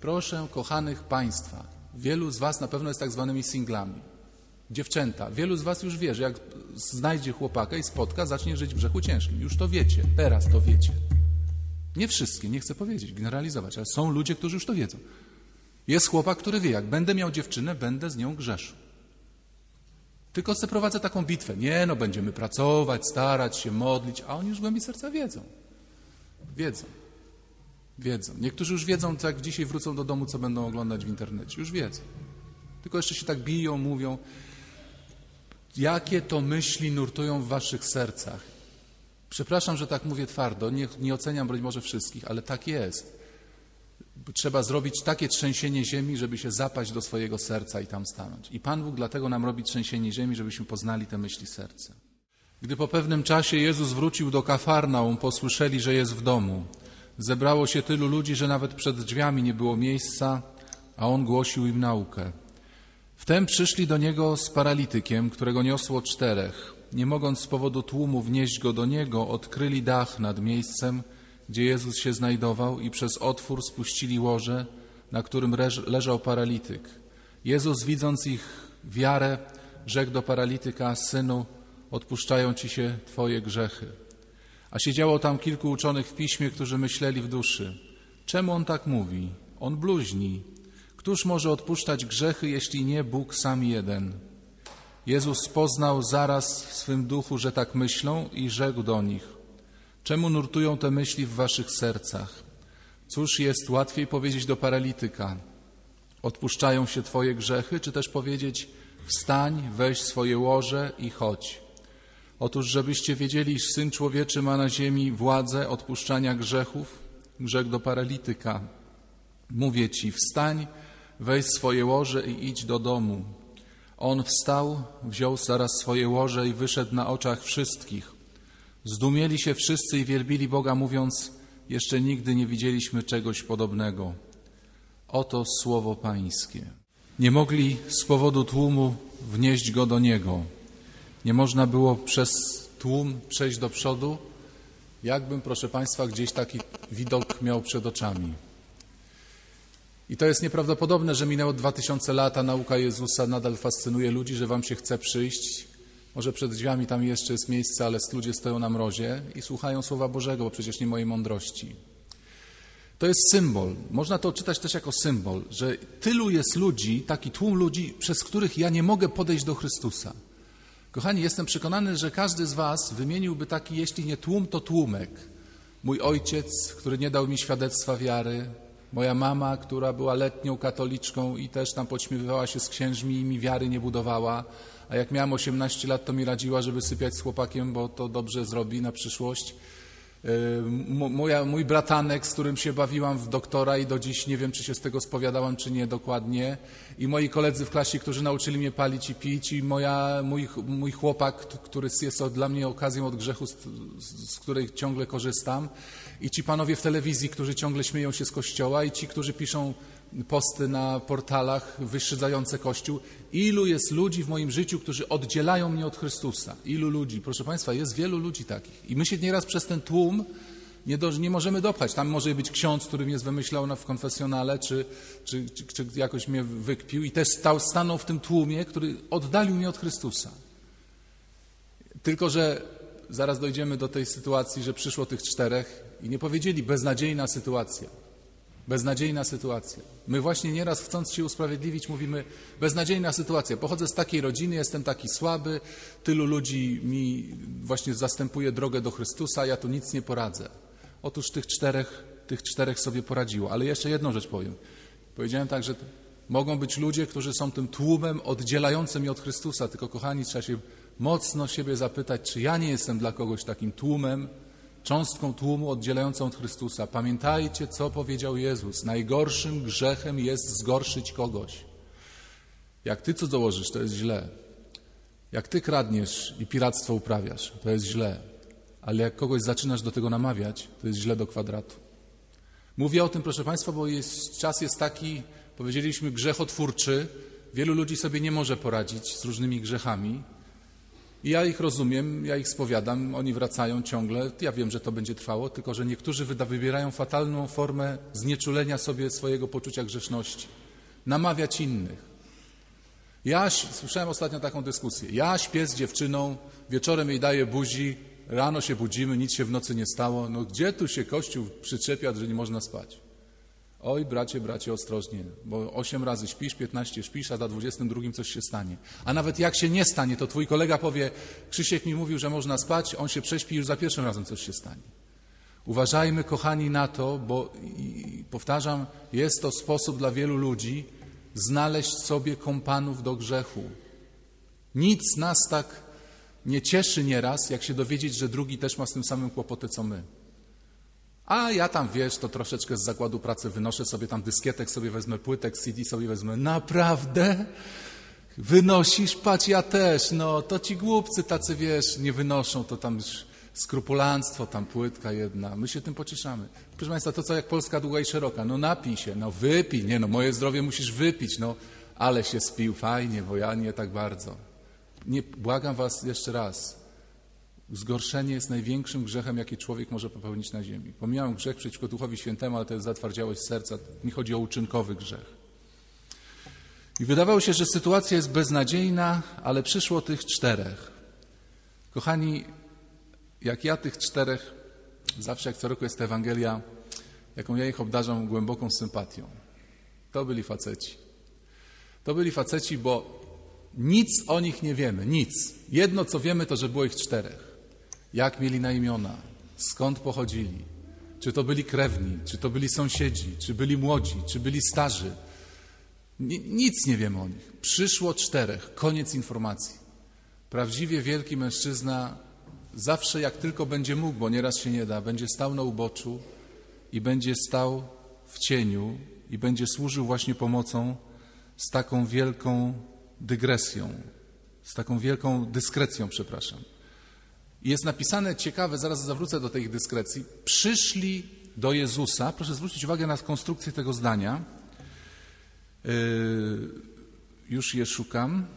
Proszę, kochanych Państwa, wielu z Was na pewno jest tak zwanymi singlami. Dziewczęta, wielu z Was już wie, że jak znajdzie chłopaka i spotka, zacznie żyć w grzechu ciężkim. Już to wiecie, teraz to wiecie. Nie wszystkie, nie chcę powiedzieć, generalizować, ale są ludzie, którzy już to wiedzą. Jest chłopak, który wie, jak będę miał dziewczynę, będę z nią grzeszył. Tylko sobie prowadzę taką bitwę. Nie, no będziemy pracować, starać się, modlić, a oni już w głębi serca wiedzą. Wiedzą. Niektórzy już wiedzą, jak dzisiaj wrócą do domu, co będą oglądać w internecie. Już wiedzą. Tylko jeszcze się tak biją, mówią. Jakie to myśli nurtują w waszych sercach? Przepraszam, że tak mówię twardo, nie oceniam broń może wszystkich, ale tak jest. Trzeba zrobić takie trzęsienie ziemi, żeby się zapaść do swojego serca i tam stanąć. I Pan Bóg dlatego nam robi trzęsienie ziemi, żebyśmy poznali te myśli serca. Gdy po pewnym czasie Jezus wrócił do Kafarnaum, posłyszeli, że jest w domu. Zebrało się tylu ludzi, że nawet przed drzwiami nie było miejsca, a On głosił im naukę. Wtem przyszli do Niego z paralitykiem, którego niosło 4. Nie mogąc z powodu tłumu wnieść go do Niego, odkryli dach nad miejscem, gdzie Jezus się znajdował i przez otwór spuścili łoże, na którym leżał paralityk. Jezus, widząc ich wiarę, rzekł do paralityka: Synu, odpuszczają ci się twoje grzechy. A siedziało tam kilku uczonych w piśmie, którzy myśleli w duszy: czemu on tak mówi? On bluźni. Któż może odpuszczać grzechy, jeśli nie Bóg sam jeden? Jezus poznał zaraz w swym duchu, że tak myślą i rzekł do nich: czemu nurtują te myśli w waszych sercach? Cóż jest łatwiej powiedzieć do paralityka: odpuszczają się twoje grzechy, czy też powiedzieć: wstań, weź swoje łoże i chodź. Otóż, żebyście wiedzieli, iż Syn Człowieczy ma na ziemi władzę odpuszczania grzechów, rzekł do paralityka: mówię ci, wstań, weź swoje łoże i idź do domu. On wstał, wziął zaraz swoje łoże i wyszedł na oczach wszystkich. Zdumieli się wszyscy i wielbili Boga, mówiąc: jeszcze nigdy nie widzieliśmy czegoś podobnego. Oto słowo Pańskie. Nie mogli z powodu tłumu wnieść go do Niego. Nie można było przez tłum przejść do przodu. Jakbym, proszę Państwa, gdzieś taki widok miał przed oczami. I to jest nieprawdopodobne, że minęło 2000 lat, a nauka Jezusa nadal fascynuje ludzi, że wam się chce przyjść. Może przed drzwiami tam jeszcze jest miejsce, ale ludzie stoją na mrozie i słuchają Słowa Bożego, bo przecież nie mojej mądrości. To jest symbol. Można to czytać też jako symbol, że tylu jest ludzi, taki tłum ludzi, przez których ja nie mogę podejść do Chrystusa. Kochani, jestem przekonany, że każdy z was wymieniłby taki, jeśli nie tłum, to tłumek. Mój ojciec, który nie dał mi świadectwa wiary, moja mama, która była letnią katoliczką i też tam podśmiewywała się z księżmi i mi wiary nie budowała, a jak miałem 18 lat, to mi radziła, żeby sypiać z chłopakiem, bo to dobrze zrobi na przyszłość. Mój bratanek, z którym się bawiłam w doktora i do dziś nie wiem, czy się z tego spowiadałam, czy nie dokładnie. I moi koledzy w klasie, którzy nauczyli mnie palić i pić. I mój chłopak, który jest dla mnie okazją od grzechu, z której ciągle korzystam. I ci panowie w telewizji, którzy ciągle śmieją się z Kościoła. I ci, którzy piszą posty na portalach wyszydzające Kościół. Ilu jest ludzi w moim życiu, którzy oddzielają mnie od Chrystusa? Ilu ludzi? Proszę Państwa, jest wielu ludzi takich. I my się nieraz przez ten tłum nie możemy dopchać. Tam może być ksiądz, który mnie wymyślał w konfesjonale, czy jakoś mnie wykpił i też stanął w tym tłumie, który oddalił mnie od Chrystusa. Tylko że zaraz dojdziemy do tej sytuacji, że przyszło tych 4 i nie powiedzieli: beznadziejna sytuacja. Beznadziejna sytuacja. My właśnie nieraz, chcąc się usprawiedliwić, mówimy: beznadziejna sytuacja. Pochodzę z takiej rodziny, jestem taki słaby, tylu ludzi mi właśnie zastępuje drogę do Chrystusa, ja tu nic nie poradzę. Otóż tych czterech sobie poradziło. Ale jeszcze jedną rzecz powiem. Powiedziałem tak, że mogą być ludzie, którzy są tym tłumem oddzielającym mnie od Chrystusa. Tylko, kochani, trzeba się mocno siebie zapytać, czy ja nie jestem dla kogoś takim tłumem, cząstką tłumu oddzielającą od Chrystusa. Pamiętajcie, co powiedział Jezus. Najgorszym grzechem jest zgorszyć kogoś. Jak ty cudzołożysz, to jest źle. Jak ty kradniesz i piractwo uprawiasz, to jest źle. Ale jak kogoś zaczynasz do tego namawiać, to jest źle do kwadratu. Mówię o tym, proszę Państwa, bo czas jest taki, powiedzieliśmy, grzechotwórczy. Wielu ludzi sobie nie może poradzić z różnymi grzechami. I ja ich rozumiem, ja ich spowiadam, oni wracają ciągle. Ja wiem, że to będzie trwało, tylko że niektórzy wybierają fatalną formę znieczulenia sobie swojego poczucia grzeszności. Namawiać innych. Słyszałem ostatnio taką dyskusję. Ja śpię z dziewczyną, wieczorem jej daję buzi, rano się budzimy, nic się w nocy nie stało. No gdzie tu się Kościół przyczepia, że nie można spać? Oj, bracie, ostrożnie, bo 8 razy śpisz, 15 śpisz, a za 22 coś się stanie. A nawet jak się nie stanie, to twój kolega powie, Krzysiek mi mówił, że można spać, on się prześpi, już za pierwszym razem coś się stanie. Uważajmy, kochani, na to, bo powtarzam, jest to sposób dla wielu ludzi znaleźć sobie kompanów do grzechu. Nic nas tak nie cieszy nieraz, jak się dowiedzieć, że drugi też ma z tym samym kłopoty, co my. A ja tam, wiesz, to troszeczkę z zakładu pracy wynoszę sobie tam dyskietek, sobie wezmę płytek, CD sobie wezmę. Naprawdę? Wynosisz? Patrz, ja też. No, to ci głupcy tacy, wiesz, nie wynoszą, to tam skrupulanstwo, tam płytka jedna. My się tym pocieszamy. Proszę Państwa, to co jak Polska długa i szeroka. No napij się, no wypij. Nie no, moje zdrowie musisz wypić. No, ale się spił, fajnie, bo ja nie tak bardzo. Nie, błagam Was jeszcze raz. Zgorszenie jest największym grzechem, jaki człowiek może popełnić na ziemi. Pomijam grzech przeciwko Duchowi Świętemu, ale to jest zatwardziałość serca. Nie chodzi o uczynkowy grzech. I wydawało się, że sytuacja jest beznadziejna, ale przyszło tych 4. Kochani, jak ja tych 4, zawsze jak co roku jest ta Ewangelia, jaką ja ich obdarzam głęboką sympatią. To byli faceci. To byli faceci, bo nic o nich nie wiemy, nic. Jedno, co wiemy, to, że było ich 4. Jak mieli na imiona, skąd pochodzili, czy to byli krewni, czy to byli sąsiedzi, czy byli młodzi, czy byli starzy. Nic nie wiemy o nich. Przyszło 4, koniec informacji. Prawdziwie wielki mężczyzna zawsze jak tylko będzie mógł, bo nieraz się nie da, będzie stał na uboczu i będzie stał w cieniu i będzie służył właśnie pomocą z taką wielką dygresją, z taką wielką dyskrecją, przepraszam. I jest napisane, ciekawe, zaraz zawrócę do tej dyskrecji, przyszli do Jezusa, proszę zwrócić uwagę na konstrukcję tego zdania, już je szukam,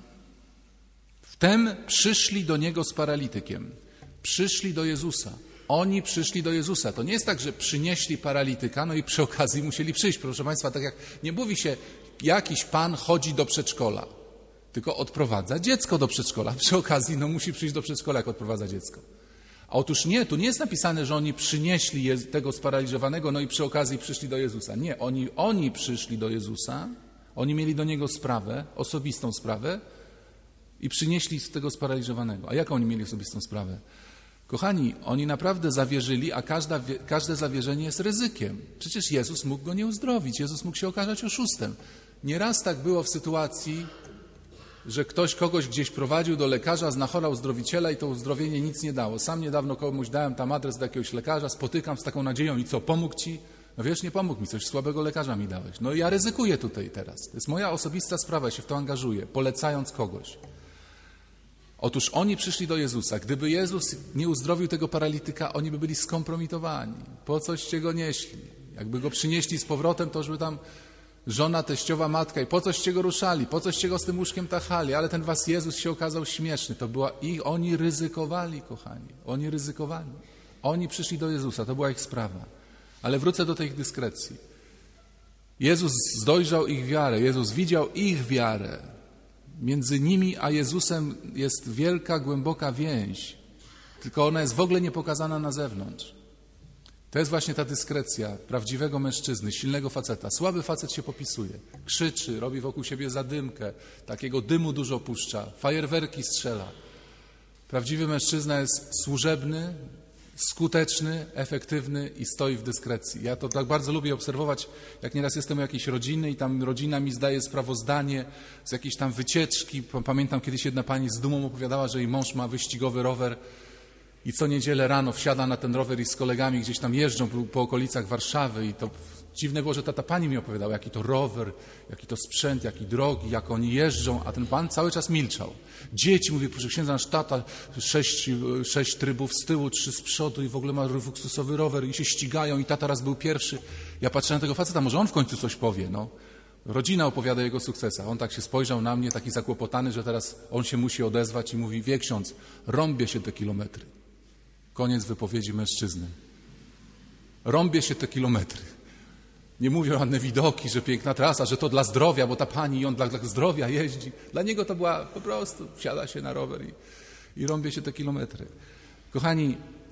wtem przyszli do Niego z paralitykiem, przyszli do Jezusa, oni przyszli do Jezusa, to nie jest tak, że przynieśli paralityka, no i przy okazji musieli przyjść, proszę Państwa, tak jak nie mówi się, jakiś pan chodzi do przedszkola, tylko odprowadza dziecko do przedszkola. Przy okazji musi przyjść do przedszkola, jak odprowadza dziecko. A otóż nie, tu nie jest napisane, że oni przynieśli tego sparaliżowanego, no i przy okazji przyszli do Jezusa. Nie, oni przyszli do Jezusa, oni mieli do Niego sprawę, osobistą sprawę i przynieśli tego sparaliżowanego. A jaką oni mieli osobistą sprawę? Kochani, oni naprawdę zawierzyli, a każde zawierzenie jest ryzykiem. Przecież Jezus mógł go nie uzdrowić, Jezus mógł się okazać oszustem. Nieraz tak było w sytuacji, że ktoś kogoś gdzieś prowadził do lekarza, znachorał uzdrowiciela i to uzdrowienie nic nie dało. Sam niedawno komuś dałem tam adres do jakiegoś lekarza, spotykam z taką nadzieją i co, pomógł ci? No wiesz, nie pomógł mi, coś słabego lekarza mi dałeś. No i ja ryzykuję tutaj teraz. To jest moja osobista sprawa, ja się w to angażuję, polecając kogoś. Otóż oni przyszli do Jezusa. Gdyby Jezus nie uzdrowił tego paralityka, oni by byli skompromitowani. Po coście go nieśli? Jakby go przynieśli z powrotem, to już by tam żona, teściowa, matka i po coście go ruszali, po coście go z tym łóżkiem tachali, ale ten was Jezus się okazał śmieszny. To była oni ryzykowali, kochani. Oni ryzykowali. Oni przyszli do Jezusa, to była ich sprawa. Ale wrócę do tej dyskrecji. Jezus dojrzał ich wiarę, Jezus widział ich wiarę. Między nimi a Jezusem jest wielka, głęboka więź, tylko ona jest w ogóle nie pokazana na zewnątrz. To jest właśnie ta dyskrecja prawdziwego mężczyzny, silnego faceta. Słaby facet się popisuje, krzyczy, robi wokół siebie zadymkę, takiego dymu dużo puszcza, fajerwerki strzela. Prawdziwy mężczyzna jest służebny, skuteczny, efektywny i stoi w dyskrecji. Ja to tak bardzo lubię obserwować, jak nieraz jestem u jakiejś rodziny i tam rodzina mi zdaje sprawozdanie z jakiejś tam wycieczki. Pamiętam, kiedyś jedna pani z dumą opowiadała, że jej mąż ma wyścigowy rower i co niedzielę rano wsiada na ten rower i z kolegami gdzieś tam jeżdżą po okolicach Warszawy i to dziwne było, że ta pani mi opowiadała, jaki to rower, jaki to sprzęt, jaki drogi, jak oni jeżdżą, a ten pan cały czas milczał. Dzieci, mówię, proszę księdza, nasz tata, 6 trybów z tyłu, 3 z przodu i w ogóle ma luksusowy rower i się ścigają i tata raz był pierwszy. Ja patrzę na tego faceta, może on w końcu coś powie, no. Rodzina opowiada o jego sukcesach. On tak się spojrzał na mnie, taki zakłopotany, że teraz on się musi odezwać i mówi: wie ksiądz, rąbię się te kilometry. Koniec wypowiedzi mężczyzny. Rąbię się te kilometry. Nie mówią ładne widoki, że piękna trasa, że to dla zdrowia, bo ta pani i on dla zdrowia jeździ. Dla niego to była po prostu, wsiada się na rower i rąbie się te kilometry. Kochani,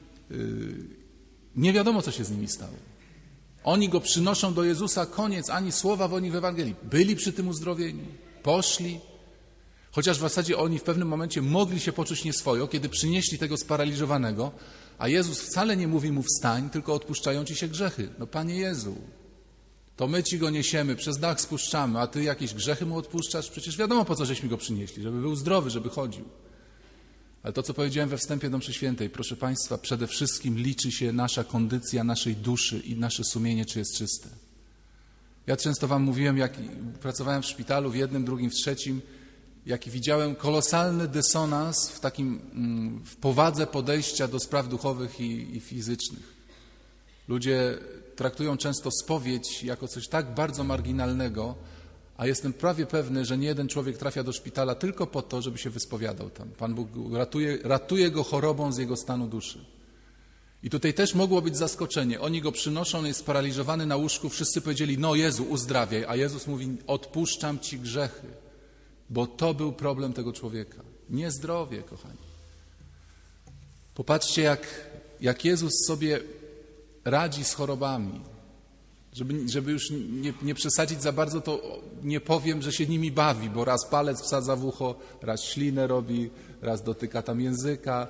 nie wiadomo, co się z nimi stało. Oni go przynoszą do Jezusa, koniec, ani słowa w Ewangelii. Byli przy tym uzdrowieniu, poszli, chociaż w zasadzie oni w pewnym momencie mogli się poczuć nieswojo, kiedy przynieśli tego sparaliżowanego, a Jezus wcale nie mówi mu wstań, tylko odpuszczają ci się grzechy. No Panie Jezu, to my ci go niesiemy, przez dach spuszczamy, a ty jakieś grzechy mu odpuszczasz? Przecież wiadomo, po co żeśmy go przynieśli, żeby był zdrowy, żeby chodził. Ale to, co powiedziałem we wstępie do mszy świętej, proszę Państwa, przede wszystkim liczy się nasza kondycja naszej duszy i nasze sumienie, czy jest czyste. Ja często wam mówiłem, jak pracowałem w szpitalu, w jednym, drugim, w trzecim, jaki widziałem kolosalny dysonans w powadze podejścia do spraw duchowych i fizycznych. Ludzie traktują często spowiedź jako coś tak bardzo marginalnego, a jestem prawie pewny, że nie jeden człowiek trafia do szpitala tylko po to, żeby się wyspowiadał tam. Pan Bóg ratuje go chorobą z jego stanu duszy. I tutaj też mogło być zaskoczenie. Oni go przynoszą, on jest sparaliżowany na łóżku, wszyscy powiedzieli: no Jezu, uzdrawiaj, a Jezus mówi: odpuszczam ci grzechy, bo to był problem tego człowieka. Nie zdrowie, kochani. Popatrzcie, jak Jezus sobie radzi z chorobami. Żeby już nie przesadzić za bardzo, to nie powiem, że się nimi bawi, bo raz palec wsadza w ucho, raz ślinę robi, raz dotyka tam języka.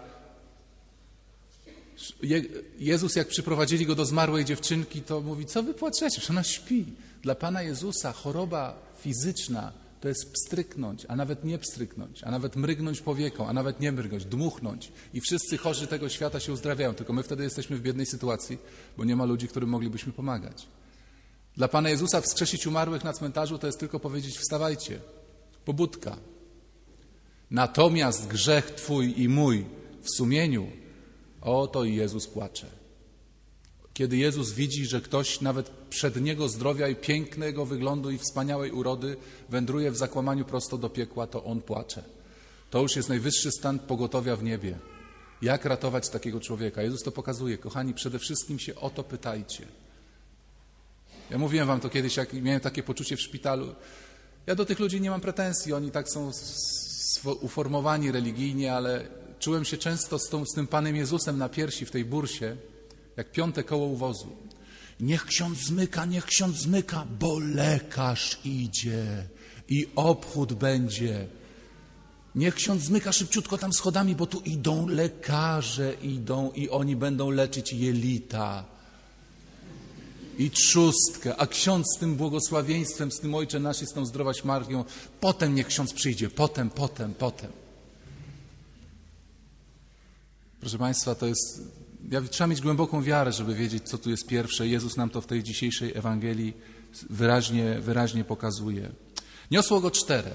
Jezus, jak przyprowadzili go do zmarłej dziewczynki, to mówi: co wy płaczecie? Że ona śpi. Dla Pana Jezusa choroba fizyczna to jest pstryknąć, a nawet nie pstryknąć, a nawet mrygnąć powieką, a nawet nie mrygnąć, dmuchnąć. I wszyscy chorzy tego świata się uzdrawiają, tylko my wtedy jesteśmy w biednej sytuacji, bo nie ma ludzi, którym moglibyśmy pomagać. Dla Pana Jezusa wskrzesić umarłych na cmentarzu to jest tylko powiedzieć: wstawajcie, pobudka. Natomiast grzech twój i mój w sumieniu, oto i Jezus płacze. Kiedy Jezus widzi, że ktoś nawet przedniego zdrowia i pięknego wyglądu i wspaniałej urody wędruje w zakłamaniu prosto do piekła, to On płacze. To już jest najwyższy stan pogotowia w niebie. Jak ratować takiego człowieka? Jezus to pokazuje. Kochani, przede wszystkim się o to pytajcie. Ja mówiłem wam to kiedyś, jak miałem takie poczucie w szpitalu. Ja do tych ludzi nie mam pretensji, oni tak są uformowani religijnie, ale czułem się często z tym Panem Jezusem na piersi w tej bursie, jak piąte koło u wozu. Niech ksiądz zmyka, bo lekarz idzie i obchód będzie. Niech ksiądz zmyka szybciutko tam schodami, bo tu idą lekarze, i oni będą leczyć jelita i trzustkę, a ksiądz z tym błogosławieństwem, z tym Ojcze Nasz i z tą zdrowaś Marią, potem niech ksiądz przyjdzie, potem. Proszę Państwa, trzeba mieć głęboką wiarę, żeby wiedzieć, co tu jest pierwsze. Jezus nam to w tej dzisiejszej Ewangelii wyraźnie pokazuje. Niosło go 4.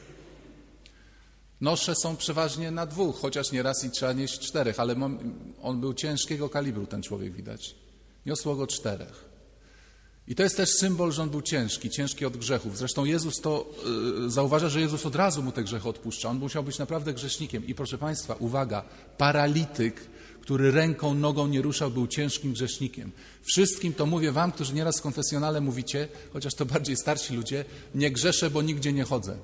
Nosze są przeważnie na 2, chociaż nieraz i trzeba nieść 4, ale on był ciężkiego kalibru, ten człowiek, widać. Niosło go 4. I to jest też symbol, że on był ciężki od grzechów. Zresztą Jezus zauważa, że Jezus od razu mu te grzechy odpuszcza. On musiał być naprawdę grzesznikiem. I proszę Państwa, uwaga, paralityk, który ręką, nogą nie ruszał, był ciężkim grzesznikiem. Wszystkim to mówię wam, którzy nieraz w konfesjonale mówicie, chociaż to bardziej starsi ludzie: nie grzeszę, bo nigdzie nie chodzę.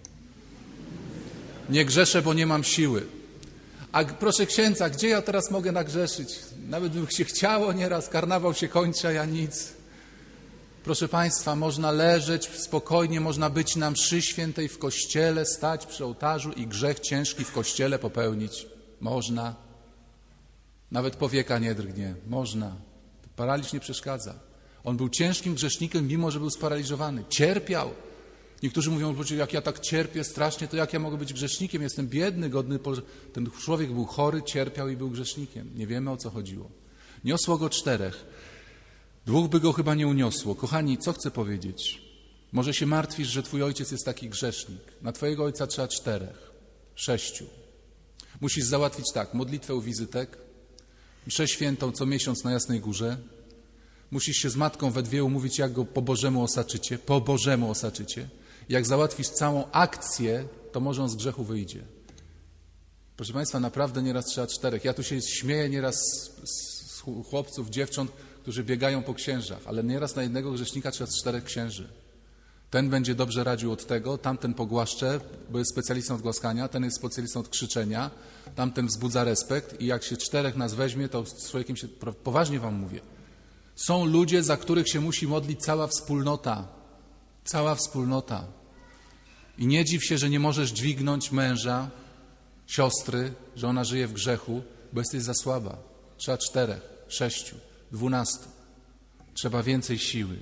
Nie grzeszę, bo nie mam siły. A proszę księdza, gdzie ja teraz mogę nagrzeszyć? Nawet by się chciało nieraz, karnawał się kończy, a ja nic. Proszę Państwa, można leżeć spokojnie, można być na mszy świętej w kościele, stać przy ołtarzu i grzech ciężki w kościele popełnić. Można. Nawet powieka nie drgnie. Można. Paraliż nie przeszkadza. On był ciężkim grzesznikiem, mimo że był sparaliżowany. Cierpiał. Niektórzy mówią: jak ja tak cierpię strasznie, to jak ja mogę być grzesznikiem? Jestem biedny, godny. Ten człowiek był chory, cierpiał i był grzesznikiem. Nie wiemy, o co chodziło. Niosło go 4. 2 by go chyba nie uniosło. Kochani, co chcę powiedzieć? Może się martwisz, że twój ojciec jest taki grzesznik. Na twojego ojca trzeba 4, 6. Musisz załatwić tak: modlitwę u wizytek, mszę świętą co miesiąc na Jasnej Górze, Musisz się z matką we dwie umówić, jak go po Bożemu osaczycie. Po Bożemu osaczycie. Jak załatwisz całą akcję, to może on z grzechu wyjdzie. Proszę Państwa, naprawdę nieraz trzeba 4. Ja tu się śmieję nieraz z chłopców, dziewcząt, którzy biegają po księżach, ale nieraz na jednego grzesznika trzeba 4 księży. Ten będzie dobrze radził od tego, tamten pogłaszcze, bo jest specjalistą od głaskania, ten jest specjalistą od krzyczenia, tamten wzbudza respekt i jak się 4 nas weźmie, to z człowiekiem się, poważnie wam mówię, są ludzie, za których się musi modlić cała wspólnota. Cała wspólnota. I nie dziw się, że nie możesz dźwignąć męża, siostry, że ona żyje w grzechu, bo jesteś za słaba. Trzeba 4, 6, 12. Trzeba więcej siły.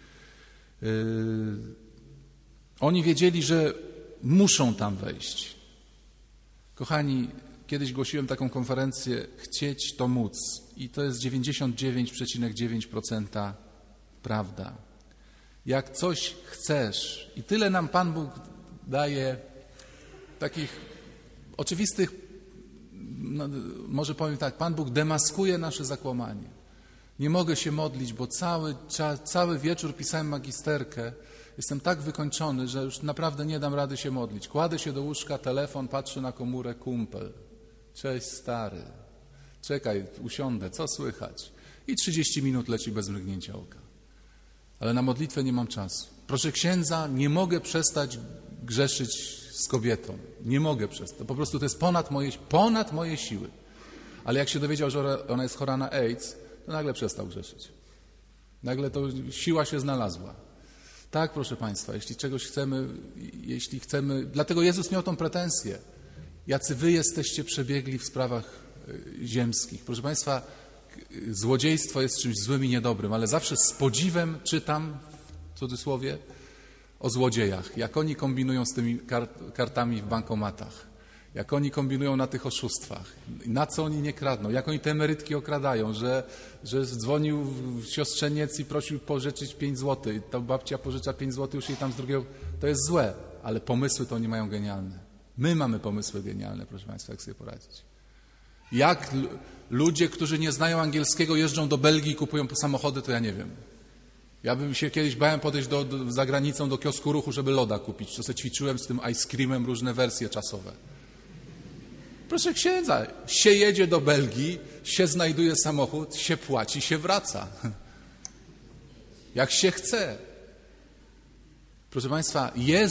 Oni wiedzieli, że muszą tam wejść. Kochani, kiedyś głosiłem taką konferencję chcieć to móc i to jest 99,9% prawda. Jak coś chcesz i tyle nam Pan Bóg daje takich oczywistych, no, może powiem tak, Pan Bóg demaskuje nasze zakłamanie. Nie mogę się modlić, bo cały wieczór pisałem magisterkę. Jestem tak wykończony, że już naprawdę nie dam rady się modlić. Kładę się do łóżka, telefon, patrzę na komórę, kumpel. Cześć stary. Czekaj, usiądę, co słychać? I 30 minut leci bez mrugnięcia oka. Ale na modlitwę nie mam czasu. Proszę księdza, nie mogę przestać grzeszyć z kobietą. Nie mogę przestać. Po prostu to jest ponad moje siły. Ale jak się dowiedział, że ona jest chora na AIDS, to nagle przestał grzeszyć. Nagle to siła się znalazła. Tak, proszę Państwa, jeśli chcemy... Dlatego Jezus miał tą pretensję. Jacy wy jesteście przebiegli w sprawach ziemskich. Proszę Państwa, złodziejstwo jest czymś złym i niedobrym, ale zawsze z podziwem czytam, w cudzysłowie, o złodziejach. Jak oni kombinują z tymi kartami w bankomatach. Jak oni kombinują na tych oszustwach. Na co oni nie kradną. Jak oni te emerytki okradają, że dzwonił siostrzeniec i prosił pożyczyć 5 zł. I ta babcia pożycza 5 zł, już jej tam z drugiego... To jest złe, ale pomysły to oni mają genialne. My mamy pomysły genialne, proszę Państwa, jak sobie poradzić. Jak ludzie, którzy nie znają angielskiego, jeżdżą do Belgii i kupują samochody, to ja nie wiem. Ja bym się kiedyś bałem podejść za granicą do kiosku ruchu, żeby loda kupić. To sobie ćwiczyłem z tym ice creamem różne wersje czasowe. Proszę księdza, się jedzie do Belgii, się znajduje samochód, się płaci, się wraca. Jak się chce. Proszę Państwa,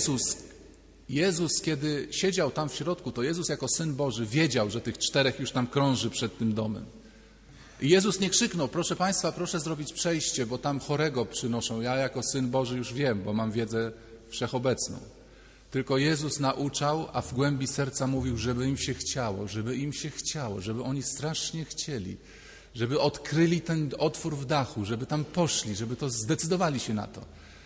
Jezus, kiedy siedział tam w środku, to Jezus jako Syn Boży wiedział, że tych 4 już tam krąży przed tym domem. I Jezus nie krzyknął, proszę Państwa, proszę zrobić przejście, bo tam chorego przynoszą. Ja jako Syn Boży już wiem, bo mam wiedzę wszechobecną. Tylko Jezus nauczał, a w głębi serca mówił, żeby im się chciało, żeby oni strasznie chcieli, żeby odkryli ten otwór w dachu, żeby tam poszli, żeby to zdecydowali się na to.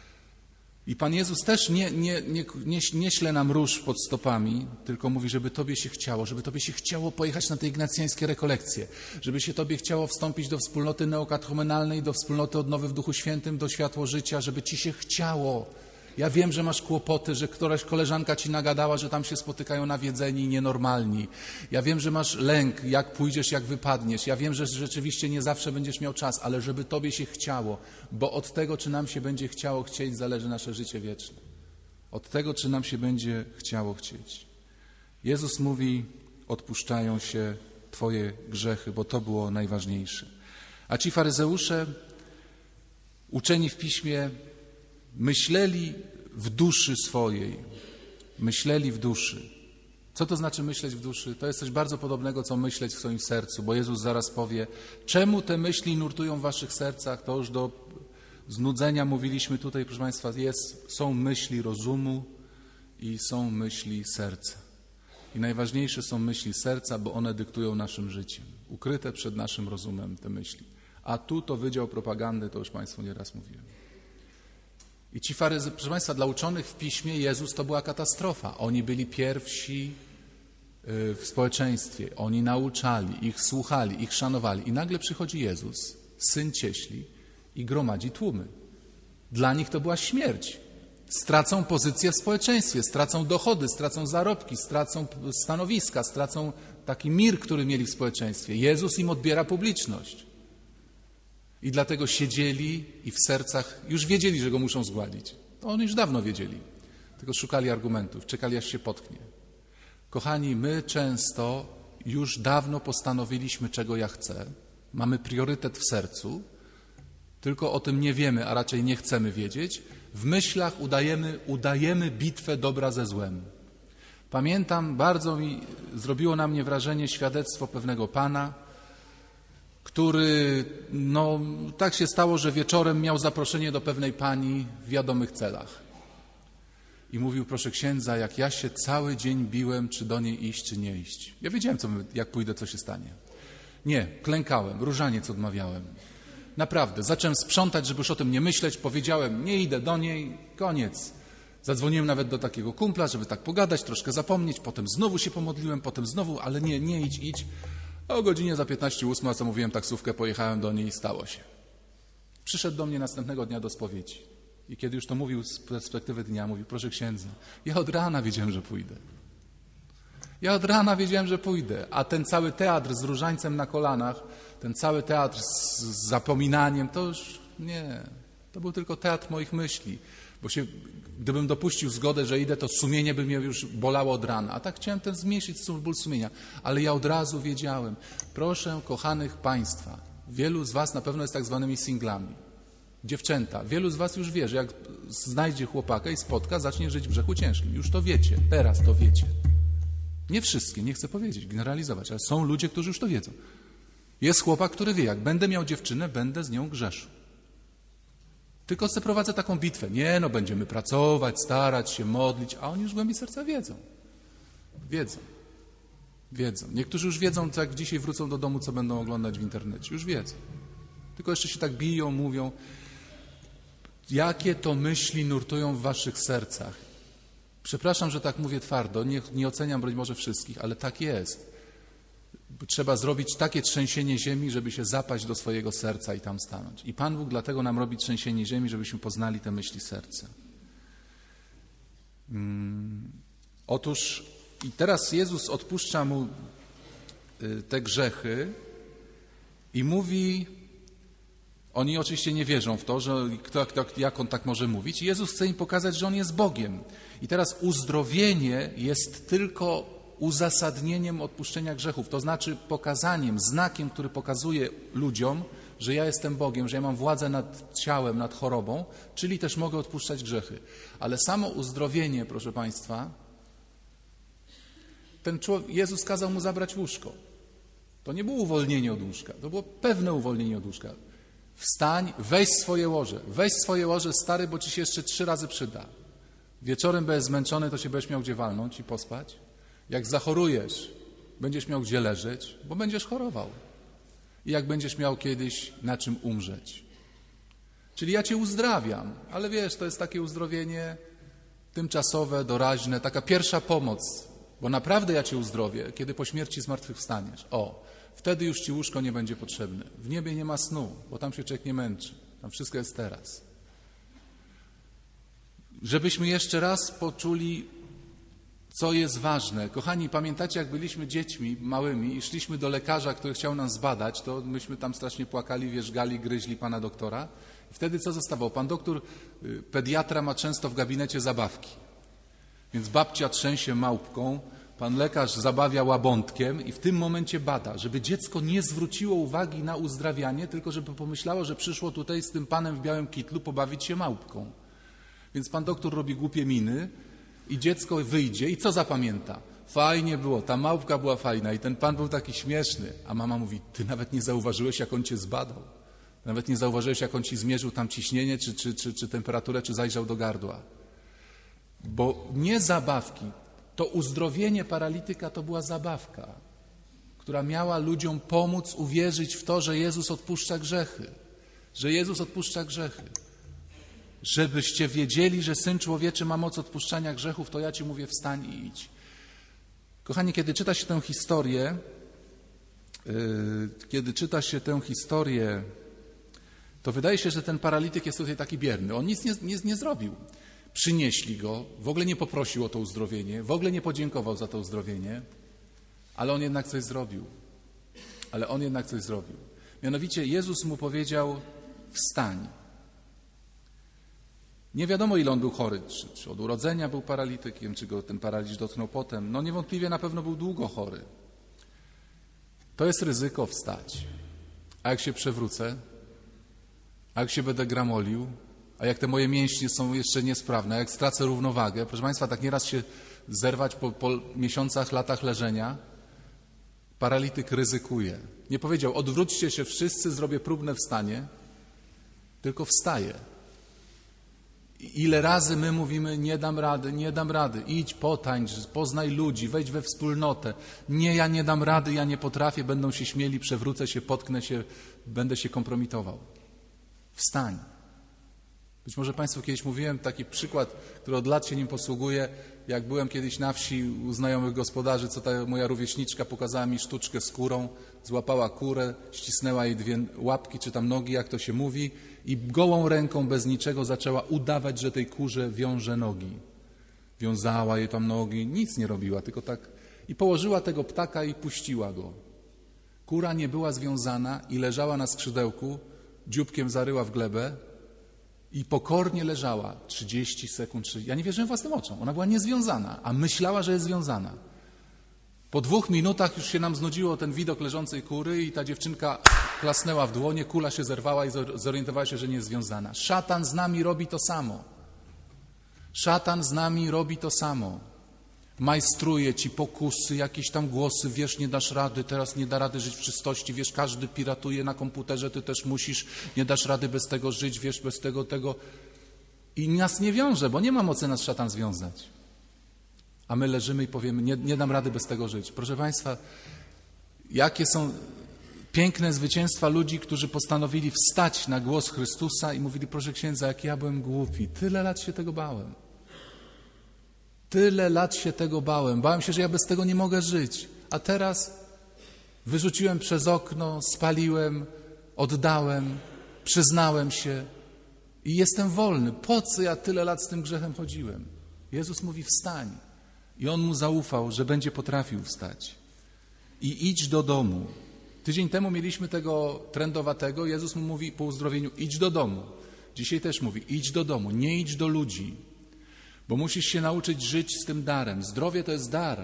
I Pan Jezus też nie śle nam róż pod stopami, tylko mówi, żeby Tobie się chciało pojechać na te ignacjańskie rekolekcje, żeby się Tobie chciało wstąpić do wspólnoty neokatechumenalnej, do wspólnoty odnowy w Duchu Świętym, do światło życia, żeby Ci się chciało. Ja wiem, że masz kłopoty, że któraś koleżanka Ci nagadała, że tam się spotykają nawiedzeni i nienormalni. Ja wiem, że masz lęk, jak pójdziesz, jak wypadniesz. Ja wiem, że rzeczywiście nie zawsze będziesz miał czas, ale żeby Tobie się chciało, bo od tego, czy nam się będzie chciało chcieć, zależy nasze życie wieczne. Od tego, czy nam się będzie chciało chcieć. Jezus mówi, odpuszczają się Twoje grzechy, bo to było najważniejsze. A ci faryzeusze, uczeni w Piśmie, myśleli w duszy swojej. Myśleli w duszy. Co to znaczy myśleć w duszy? To jest coś bardzo podobnego, co myśleć w swoim sercu, bo Jezus zaraz powie, czemu te myśli nurtują w waszych sercach? To już do znudzenia mówiliśmy tutaj, proszę Państwa, są myśli rozumu i są myśli serca. I najważniejsze są myśli serca, bo one dyktują naszym życiem. Ukryte przed naszym rozumem te myśli. A tu to wydział propagandy, to już Państwu nieraz mówiłem. I ci faryzeusze, proszę Państwa, dla uczonych w Piśmie Jezus to była katastrofa. Oni byli pierwsi w społeczeństwie. Oni nauczali, ich słuchali, ich szanowali. I nagle przychodzi Jezus, Syn Cieśli i gromadzi tłumy. Dla nich to była śmierć. Stracą pozycję w społeczeństwie, stracą dochody, stracą zarobki, stracą stanowiska, stracą taki mir, który mieli w społeczeństwie. Jezus im odbiera publiczność. I dlatego siedzieli i w sercach już wiedzieli, że go muszą zgładzić. To oni już dawno wiedzieli. Tylko szukali argumentów, czekali aż się potknie. Kochani, my często już dawno postanowiliśmy, czego ja chcę. Mamy priorytet w sercu, tylko o tym nie wiemy, a raczej nie chcemy wiedzieć. W myślach udajemy bitwę dobra ze złem. Pamiętam, bardzo zrobiło na mnie wrażenie świadectwo pewnego pana, który, tak się stało, że wieczorem miał zaproszenie do pewnej pani w wiadomych celach. I mówił, proszę księdza, jak ja się cały dzień biłem, czy do niej iść, czy nie iść. Ja wiedziałem, jak pójdę, co się stanie. Nie, klękałem, różaniec odmawiałem. Naprawdę, zacząłem sprzątać, żeby już o tym nie myśleć. Powiedziałem, nie idę do niej, koniec. Zadzwoniłem nawet do takiego kumpla, żeby tak pogadać, troszkę zapomnieć. Potem znowu się pomodliłem, potem znowu, ale nie idź. A o godzinie za 15:08, co mówiłem, taksówkę, pojechałem do niej i stało się. Przyszedł do mnie następnego dnia do spowiedzi. I kiedy już to mówił z perspektywy dnia, mówił, proszę księdza, ja od rana wiedziałem, że pójdę. A ten cały teatr z różańcem na kolanach, ten cały teatr z zapominaniem, to już nie. To był tylko teatr moich myśli. Bo gdybym dopuścił zgodę, że idę, to sumienie by mnie już bolało od rana. A tak chciałem ten zmniejszyć ból sumienia. Ale ja od razu wiedziałem. Proszę, kochanych państwa, wielu z was na pewno jest tak zwanymi singlami. Dziewczęta, wielu z was już wie, że jak znajdzie chłopaka i spotka, zacznie żyć w grzechu ciężkim. Już to wiecie, teraz to wiecie. Nie wszystkie, nie chcę powiedzieć, generalizować, ale są ludzie, którzy już to wiedzą. Jest chłopak, który wie, jak będę miał dziewczynę, będę z nią grzeszył. Tylko sobie prowadzę taką bitwę. Nie, będziemy pracować, starać się, modlić, a oni już w głębi serca wiedzą. Wiedzą. Niektórzy już wiedzą, jak dzisiaj wrócą do domu, co będą oglądać w internecie. Już wiedzą. Tylko jeszcze się tak biją, mówią, jakie to myśli nurtują w waszych sercach. Przepraszam, że tak mówię twardo, nie oceniam broń może wszystkich, ale tak jest. Trzeba zrobić takie trzęsienie ziemi, żeby się zapaść do swojego serca i tam stanąć. I Pan Bóg dlatego nam robi trzęsienie ziemi, żebyśmy poznali te myśli serca. Otóż i teraz Jezus odpuszcza mu te grzechy i mówi, oni oczywiście nie wierzą w to, że jak on tak może mówić. I Jezus chce im pokazać, że on jest Bogiem. I teraz uzdrowienie jest tylko uzasadnieniem odpuszczenia grzechów, to znaczy pokazaniem, znakiem, który pokazuje ludziom, że ja jestem Bogiem, że ja mam władzę nad ciałem, nad chorobą, czyli też mogę odpuszczać grzechy. Ale samo uzdrowienie, proszę Państwa, Jezus kazał mu zabrać łóżko. To nie było uwolnienie od łóżka, to było pewne uwolnienie od łóżka. Wstań, weź swoje łoże, stary, bo ci się jeszcze 3 razy przyda. Wieczorem będziesz zmęczony, to się będziesz miał gdzie walnąć i pospać. Jak zachorujesz, będziesz miał gdzie leżeć, bo będziesz chorował. I jak będziesz miał kiedyś na czym umrzeć. Czyli ja cię uzdrawiam, ale wiesz, to jest takie uzdrowienie tymczasowe, doraźne, taka pierwsza pomoc, bo naprawdę ja cię uzdrowię, kiedy po śmierci zmartwychwstaniesz. Wtedy już ci łóżko nie będzie potrzebne. W niebie nie ma snu, bo tam się człowiek nie męczy. Tam wszystko jest teraz. Żebyśmy jeszcze raz poczuli, co jest ważne. Kochani, pamiętacie, jak byliśmy dziećmi małymi i szliśmy do lekarza, który chciał nas zbadać, to myśmy tam strasznie płakali, wierzgali, gryźli pana doktora. I wtedy co zostawało? Pan doktor, pediatra, ma często w gabinecie zabawki. Więc babcia trzęsie małpką, pan lekarz zabawia łabątkiem i w tym momencie bada, żeby dziecko nie zwróciło uwagi na uzdrawianie, tylko żeby pomyślało, że przyszło tutaj z tym panem w białym kitlu pobawić się małpką. Więc pan doktor robi głupie miny i dziecko wyjdzie i co zapamięta? Fajnie było, ta małpka była fajna i ten pan był taki śmieszny. A mama mówi, ty nawet nie zauważyłeś, jak on cię zbadał. Nawet nie zauważyłeś, jak on ci zmierzył tam ciśnienie, czy temperaturę, czy zajrzał do gardła. Bo nie zabawki, to uzdrowienie paralityka to była zabawka, która miała ludziom pomóc uwierzyć w to, że Jezus odpuszcza grzechy. Że Jezus odpuszcza grzechy. Żebyście wiedzieli, że Syn Człowieczy ma moc odpuszczania grzechów, to ja ci mówię, wstań i idź. Kochani, kiedy czyta się tę historię, to wydaje się, że ten paralityk jest tutaj taki bierny. On nic nie zrobił. Przynieśli go, w ogóle nie poprosił o to uzdrowienie, w ogóle nie podziękował za to uzdrowienie, ale on jednak coś zrobił. Mianowicie Jezus mu powiedział: wstań. Nie wiadomo, ile on był chory, czy od urodzenia był paralitykiem, czy go ten paraliż dotknął potem. No niewątpliwie na pewno był długo chory. To jest ryzyko wstać. A jak się przewrócę? A jak się będę gramolił? A jak te moje mięśnie są jeszcze niesprawne? A jak stracę równowagę? Proszę Państwa, tak nieraz się zerwać po miesiącach, latach leżenia. Paralityk ryzykuje. Nie powiedział: odwróćcie się wszyscy, zrobię próbne wstanie, tylko wstaje. Ile razy my mówimy: nie dam rady, idź, potańcz, poznaj ludzi, wejdź we wspólnotę. Nie, ja nie dam rady, ja nie potrafię, będą się śmieli, przewrócę się, potknę się, będę się kompromitował. Wstań. Być może Państwu kiedyś mówiłem taki przykład, który od lat się nim posługuję. Jak byłem kiedyś na wsi u znajomych gospodarzy, co ta moja rówieśniczka pokazała mi sztuczkę z kurą, złapała kurę, ścisnęła jej 2 łapki, czy tam nogi, jak to się mówi, i gołą ręką, bez niczego, zaczęła udawać, że tej kurze wiąże nogi. Wiązała jej tam nogi, nic nie robiła, tylko tak. I położyła tego ptaka i puściła go. Kura nie była związana i leżała na skrzydełku, dzióbkiem zaryła w glebę i pokornie leżała 30 sekund. Ja nie wierzyłem własnym oczom. Ona była niezwiązana, a myślała, że jest związana. Po 2 minutach już się nam znudziło ten widok leżącej kury i ta dziewczynka klasnęła w dłonie, kula się zerwała i zorientowała się, że nie jest związana. Szatan z nami robi to samo. Szatan z nami robi to samo. Majstruje ci pokusy, jakieś tam głosy, wiesz, nie dasz rady, teraz nie da rady żyć w czystości, wiesz, każdy piratuje na komputerze, ty też musisz, nie dasz rady bez tego żyć, wiesz, bez tego. I nas nie wiąże, bo nie ma mocy nas szatan związać. A my leżymy i powiemy: nie dam rady bez tego żyć. Proszę Państwa, jakie są piękne zwycięstwa ludzi, którzy postanowili wstać na głos Chrystusa i mówili: proszę księdza, jak ja byłem głupi, tyle lat się tego bałem. Tyle lat się tego bałem. Bałem się, że ja bez tego nie mogę żyć. A teraz wyrzuciłem przez okno, spaliłem, oddałem, przyznałem się i jestem wolny. Po co ja tyle lat z tym grzechem chodziłem? Jezus mówi: wstań. I on mu zaufał, że będzie potrafił wstać. I idź do domu. Tydzień temu mieliśmy tego trędowatego. Jezus mu mówi po uzdrowieniu: idź do domu. Dzisiaj też mówi: idź do domu, nie idź do ludzi. Bo musisz się nauczyć żyć z tym darem. Zdrowie to jest dar.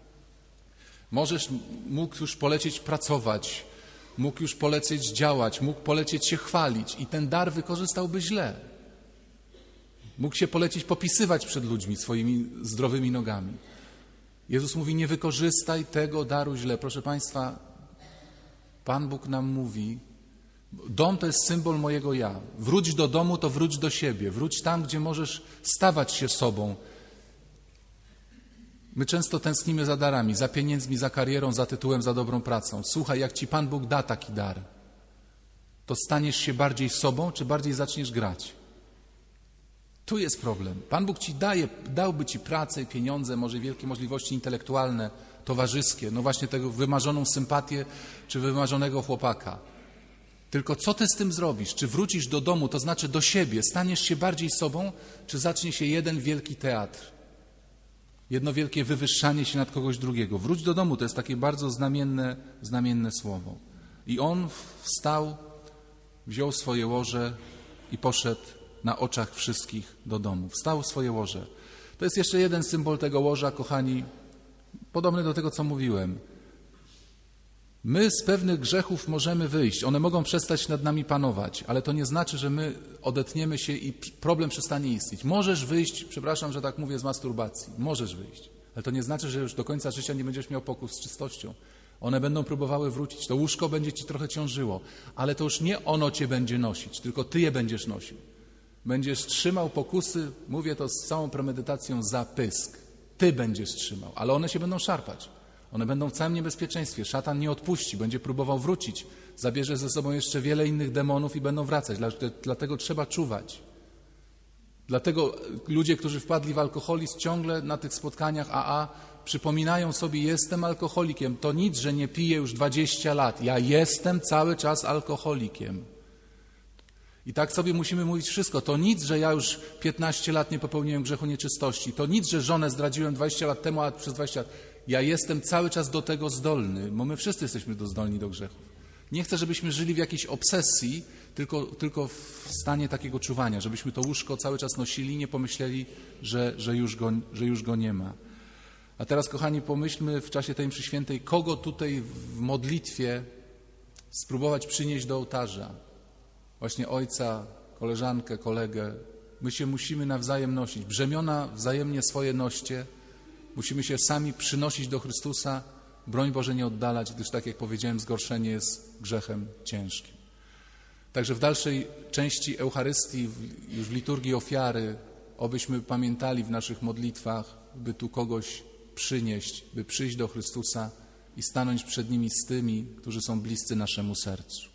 Mógł już polecieć pracować, mógł już polecieć działać, mógł polecieć się chwalić i ten dar wykorzystałby źle. Mógł się polecieć popisywać przed ludźmi swoimi zdrowymi nogami. Jezus mówi: nie wykorzystaj tego daru źle. Proszę Państwa, Pan Bóg nam mówi: dom to jest symbol mojego ja. Wróć do domu, to wróć do siebie. Wróć tam, gdzie możesz stawać się sobą. My często tęsknimy za darami, za pieniędzmi, za karierą, za tytułem, za dobrą pracą. Słuchaj, jak ci Pan Bóg da taki dar, to staniesz się bardziej sobą, czy bardziej zaczniesz grać? Tu jest problem. Pan Bóg ci dałby ci pracę i pieniądze, może wielkie możliwości intelektualne, towarzyskie, no właśnie tego wymarzoną sympatię, czy wymarzonego chłopaka. Tylko co ty z tym zrobisz? Czy wrócisz do domu, to znaczy do siebie, staniesz się bardziej sobą, czy zacznie się jeden wielki teatr? Jedno wielkie wywyższanie się nad kogoś drugiego. Wróć do domu, to jest takie bardzo znamienne słowo. I on wstał, wziął swoje łoże i poszedł na oczach wszystkich do domu. Wstał w swoje łoże. To jest jeszcze jeden symbol tego łoża, kochani, podobny do tego, co mówiłem. My z pewnych grzechów możemy wyjść, one mogą przestać nad nami panować, ale to nie znaczy, że my odetniemy się i problem przestanie istnieć. Możesz wyjść, przepraszam, że tak mówię, z masturbacji, możesz wyjść, ale to nie znaczy, że już do końca życia nie będziesz miał pokus z czystością. One będą próbowały wrócić, to łóżko będzie ci trochę ciążyło, ale to już nie ono cię będzie nosić, tylko ty je będziesz nosił. Będziesz trzymał pokusy, mówię to z całą premedytacją, za pysk. Ty będziesz trzymał, ale one się będą szarpać. One będą w całym niebezpieczeństwie. Szatan nie odpuści, będzie próbował wrócić. Zabierze ze sobą jeszcze wiele innych demonów i będą wracać. Dlatego trzeba czuwać. Dlatego ludzie, którzy wpadli w alkoholizm, ciągle na tych spotkaniach AA przypominają sobie: jestem alkoholikiem. To nic, że nie piję już 20 lat. Ja jestem cały czas alkoholikiem. I tak sobie musimy mówić wszystko. To nic, że ja już 15 lat nie popełniłem grzechu nieczystości. To nic, że żonę zdradziłem 20 lat temu, a przez 20 lat. Ja jestem cały czas do tego zdolny, bo my wszyscy jesteśmy zdolni do grzechu. Nie chcę, żebyśmy żyli w jakiejś obsesji, tylko w stanie takiego czuwania, żebyśmy to łóżko cały czas nosili i nie pomyśleli, że już go nie ma. A teraz, kochani, pomyślmy w czasie tej mszy świętej, kogo tutaj w modlitwie spróbować przynieść do ołtarza. Właśnie ojca, koleżankę, kolegę. My się musimy nawzajem nosić. Brzemiona wzajemnie swoje noście. Musimy się sami przynosić do Chrystusa. Broń Boże nie oddalać, gdyż tak jak powiedziałem, zgorszenie jest grzechem ciężkim. Także w dalszej części Eucharystii, już w liturgii ofiary, obyśmy pamiętali w naszych modlitwach, by tu kogoś przynieść, by przyjść do Chrystusa i stanąć przed Nimi z tymi, którzy są bliscy naszemu sercu.